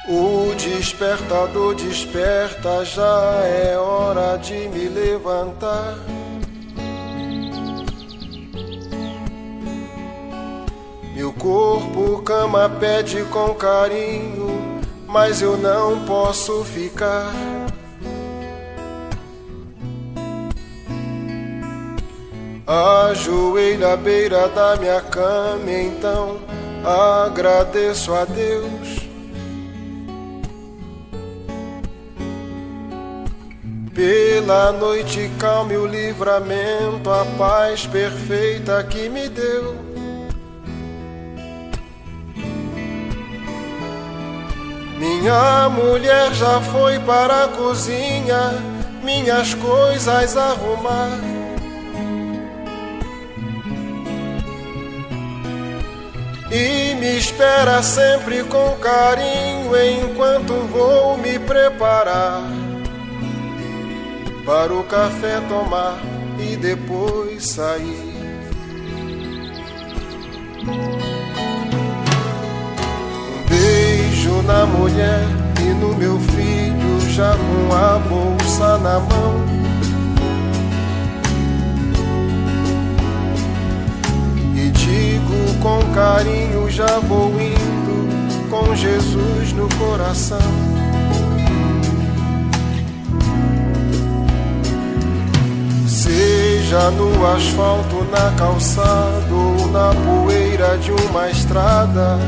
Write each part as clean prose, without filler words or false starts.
O despertador desperta, já é hora de me levantar. Meu corpo, cama pede com carinho, mas eu não posso ficar. Ajoelho à beira da minha cama, então agradeço a Deus. Pela noite calma e o livramento, a paz perfeita que me deu. Minha mulher já foi para a cozinha, minhas coisas arrumar. E me espera sempre com carinho enquanto vou me preparar para o café tomar e depois sair. Um beijo na mulher e no meu filho, já com a bolsa na mão. E digo com carinho, já vou indo com Jesus no coração. Seja no asfalto, na calçada ou na poeira de uma estrada,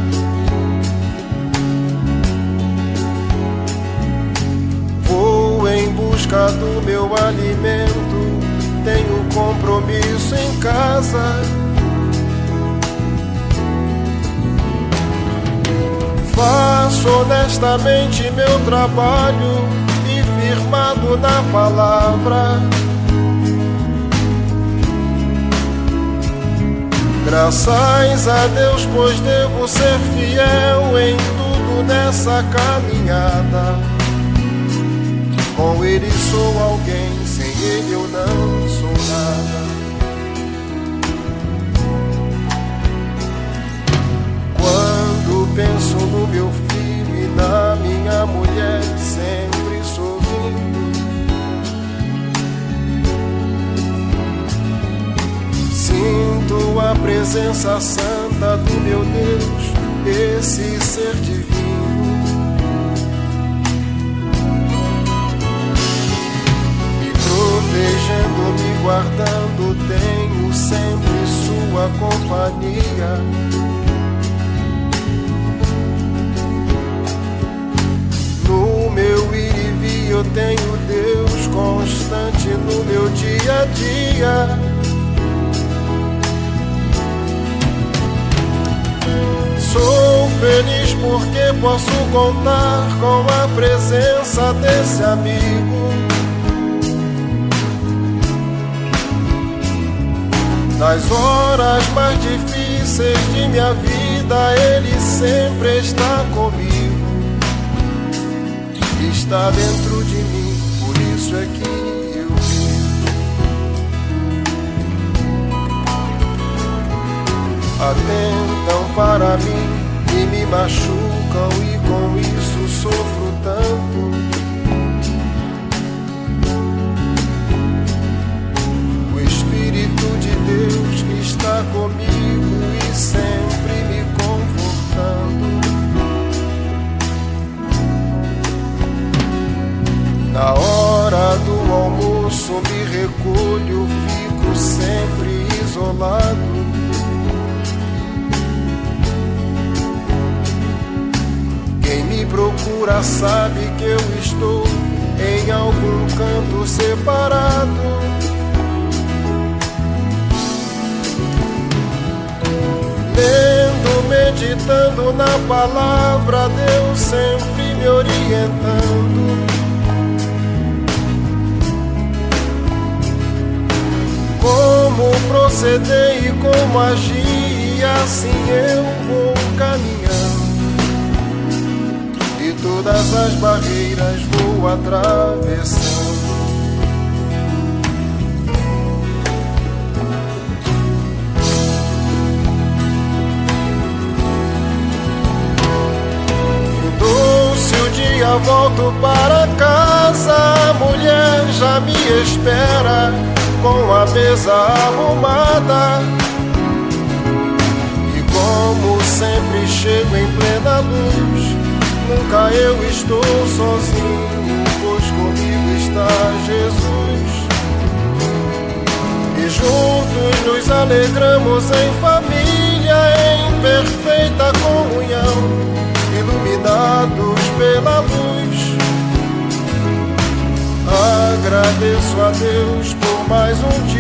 vou em busca do meu alimento, tenho compromisso em casa. Faço honestamente meu trabalho e firmado na palavra. Graças a Deus, pois devo ser fiel em tudo nessa caminhada. Com Ele sou alguém, sem Ele eu não sou nada. Quando penso no meu filho e na minha mulher, sempre sorrindo, sinto a presença santa do meu Deus, esse ser divino. Me protegendo, me guardando, tenho sempre sua companhia. No meu ir e vir eu tenho Deus constante no meu dia a dia. Sou feliz porque posso contar com a presença desse amigo. Nas horas mais difíceis de minha vida, Ele sempre está comigo. Está dentro de mim, por isso é que eu vivo. Atentam para mim e me machucam, e com isso sofro tanto. O Espírito de Deus está comigo e sempre me confortando. Na hora do almoço me recolho, fico sempre isolado. Quem me procura sabe que eu estou em algum canto separado. Lendo, meditando na palavra, Deus sempre me orientando. Como proceder e como agir, e assim eu vou caminhando. E todas as barreiras vou atravessando. Findou-se Já volto para casa, a mulher já me espera com a mesa arrumada. E como sempre chego em plena luz, nunca eu estou sozinho, pois comigo está Jesus. E juntos nos alegramos em família, em perfeita comunhão, iluminados pela luz. Agradeço a Deus por mais um dia